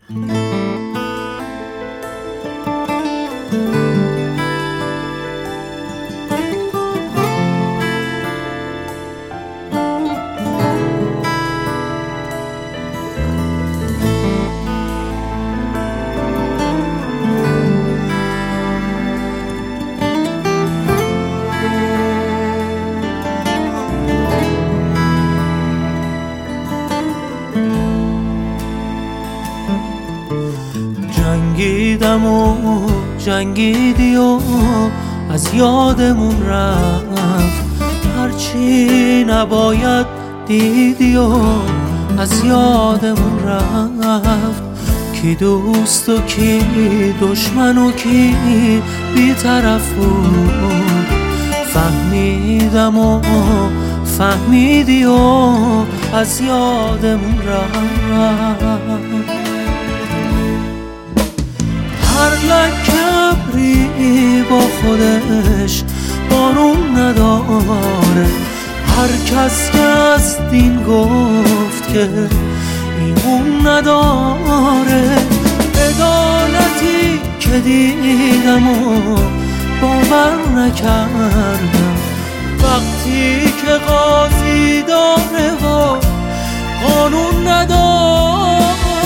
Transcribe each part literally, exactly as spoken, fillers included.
جنگیدم و جنگیدی و از یادمون رفت، هرچی نباید دیدی و از یادمون رفت. کی دوست و کی دشمن و کی بی‌طرف بود، فهمیدم و فهمیدی و از یادمون رفت. هر لکه ابری با خودش بارون نداره، هر کس که از دین گفت که ایمون نداره. عدالتی که دیدم و باور نکردم، وقتی که قاضی داره و قانون نداره.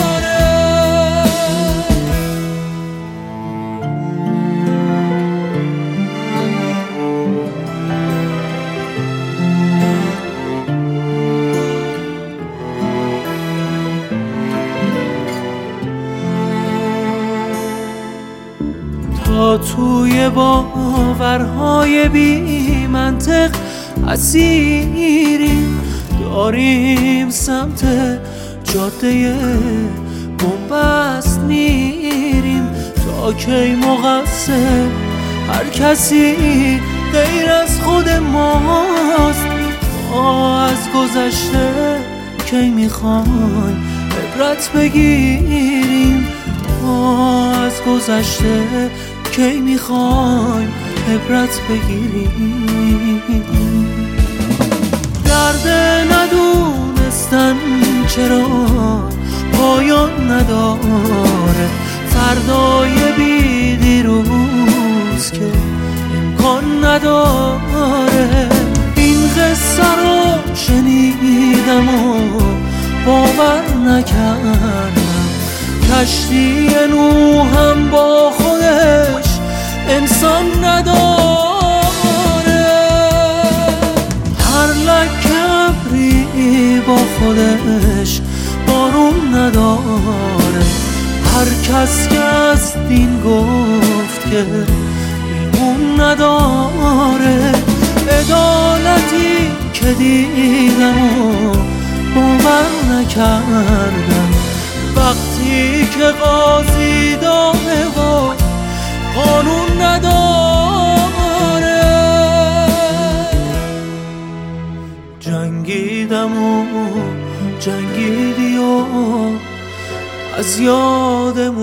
تا توی باورهای بی منطق اسیریم، داریم سمت جاده بنبست میریم. تا کی مقصر هر کسی غیر از خود ماست؟ ما از گذشته کی میخوایم عبرت بگیریم؟ ما از گذشته کی میخوایم عبرت بگیریم؟ درد ندونستن چرا پایان نداره، فردای بی دیروز که امکان نداره. این قصه رو شنیدم و باور نکردم، کشتی نوح هم با خودش انسان نداره. هر لکه ابری با خودش بارون نداره، هر کس که از دین گفت که ایمون نداره. عدالتی که دیدم و باور نکردم، وقتی که قاضی داره و قانون نداره. جنگیدم و جنگیدی و از یادمون